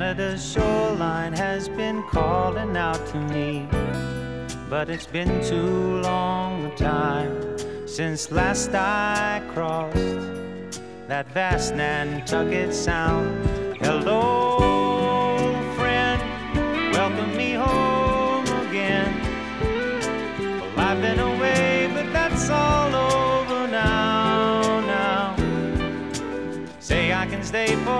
Canada's shoreline has been calling out to me, but it's been too long a time since last I crossed that vast Nantucket Sound. Hello, friend, welcome me home again. Well, I've been away, but that's all over now. Say I can stay for